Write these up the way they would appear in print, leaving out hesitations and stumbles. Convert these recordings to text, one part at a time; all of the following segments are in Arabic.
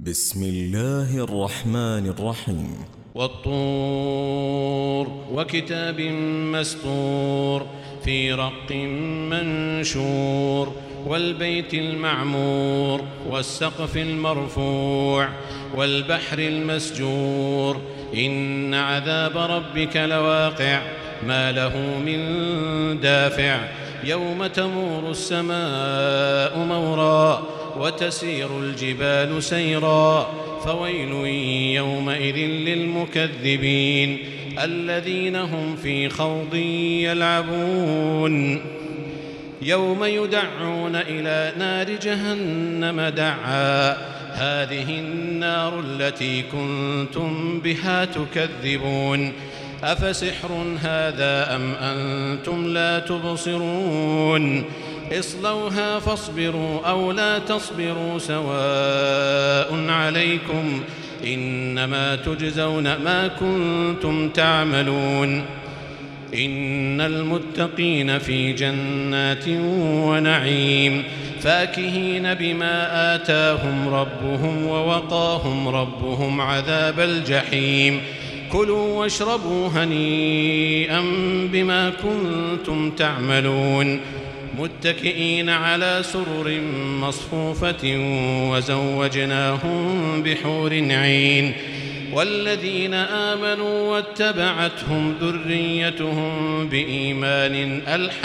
بسم الله الرحمن الرحيم. والطور وكتاب مسطور في رق منشور والبيت المعمور والسقف المرفوع والبحر المسجور إن عذاب ربك لواقع ما له من دافع يوم تمور السماء مورا وتسير الجبال سيرا فويل يومئذ للمكذبين الذين هم في خوض يلعبون يوم يدعون إلى نار جهنم دعا هذه النار التي كنتم بها تكذبون أفسحر هذا أم أنتم لا تبصرون اصلوها فاصبروا أو لا تصبروا سواء عليكم إنما تجزون ما كنتم تعملون إن المتقين في جنات ونعيم فاكهين بما آتاهم ربهم ووقاهم ربهم عذاب الجحيم كلوا واشربوا هنيئا بما كنتم تعملون متكئين على سرر مصفوفة وزوجناهم بحور عين والذين آمنوا واتبعتهم ذريتهم بإيمان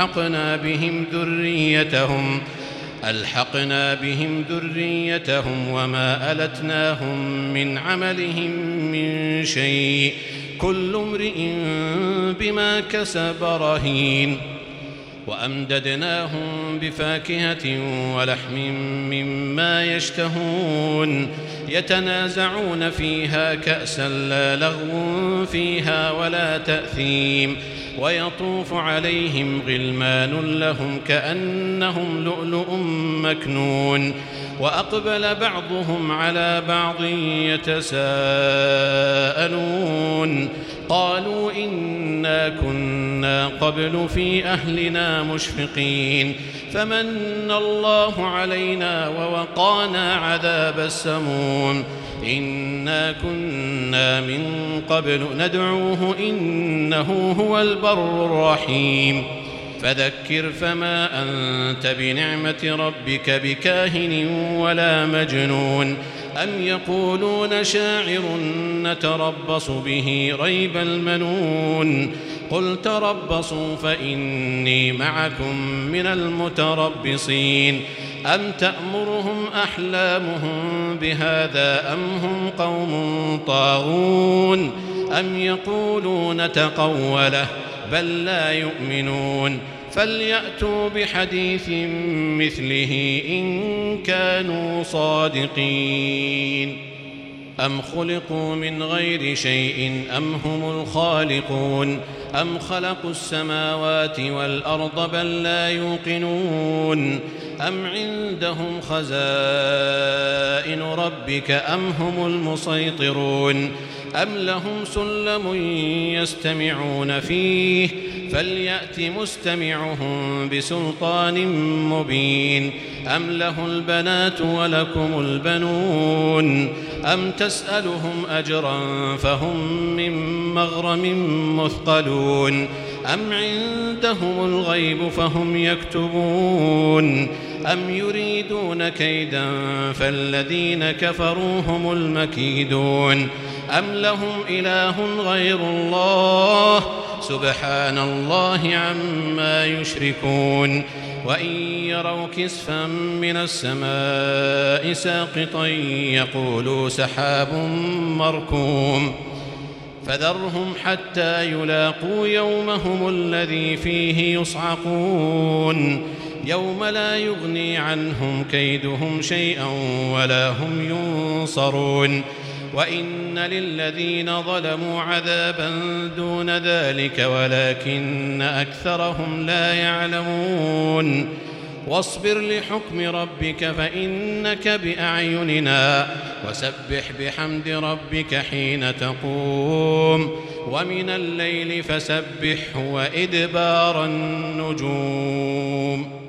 ألحقنا بهم ذريتهم وما ألتناهم من عملهم من شيء كل امرئ بما كسب رهين وأمددناهم بفاكهة ولحم مما يشتهون يتنازعون فيها كأسا لا لغو فيها ولا تأثيم ويطوف عليهم غلمان لهم كأنهم لؤلؤ مكنون وأقبل بعضهم على بعض يتساءلون قالوا إنا كنا قبل في أهلنا مشفقين فمن الله علينا ووقانا عذاب السموم إنا كنا من قبل ندعوه إنه هو البر الرحيم فذكر فما أنت بنعمة ربك بكاهن ولا مجنون أم يقولون شاعر نتربص به ريب المنون قل تربصوا فإني معكم من المتربصين أم تأمرهم أحلامهم بهذا أم هم قوم طاغون أم يقولون تقوله بل لا يؤمنون فليأتوا بحديث مثله إن كانوا صادقين أم خلقوا من غير شيء أم هم الخالقون أم خلقوا السماوات والأرض بل لا يوقنون أم عندهم خزائن ربك أم هم المسيطرون أم لهم سلم يستمعون فيه فليأت مستمعهم بسلطان مبين أم له البنات ولكم البنون أم تسألهم أجرا فهم من مغرم مثقلون أم عندهم الغيب فهم يكتبون أم يريدون كيدا فالذين كفروا هم المكيدون أم لهم إله غير الله سبحان الله عما يشركون وإن يروا كسفا من السماء ساقطا يقولوا سحاب مركوم فذرهم حتى يلاقوا يومهم الذي فيه يصعقون يوم لا يغني عنهم كيدهم شيئا ولا هم ينصرون وإن للذين ظلموا عذابا دون ذلك ولكن أكثرهم لا يعلمون واصبر لحكم ربك فإنك بأعيننا وسبح بحمد ربك حين تقوم ومن الليل فسبحه وإدبار النجوم